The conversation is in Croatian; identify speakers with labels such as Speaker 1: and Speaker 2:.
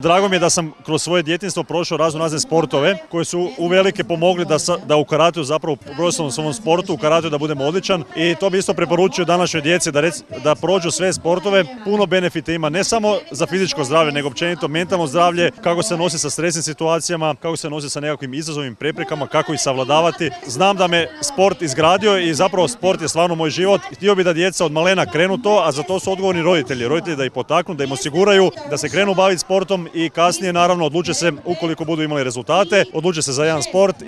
Speaker 1: Drago mi je da sam kroz svoje djetinjstvo prošao razne sportove koji su uvelike pomogli da u karateu, zapravo u profesionalnom svom sportu, u karateu da budem odličan, i to bi isto preporučio današnjoj djeci da prođu sve sportove. Puno benefita ima, ne samo za fizičko zdravlje, nego općenito mentalno zdravlje, kako se nosi sa stresnim situacijama, kako se nosi sa nekakvim izazovnim preprekama, kako ih savladavati. Znam da me sport izgradio i zapravo sport je stvarno moj život. Htio bih da djeca od malena krenu to, a za to su odgovorni roditelji. Roditelji da ih potaknu, da im osiguraju, da se krenu baviti sportom i kasnije naravno odluče se, ukoliko budu imali rezultate, odluče se za jedan sport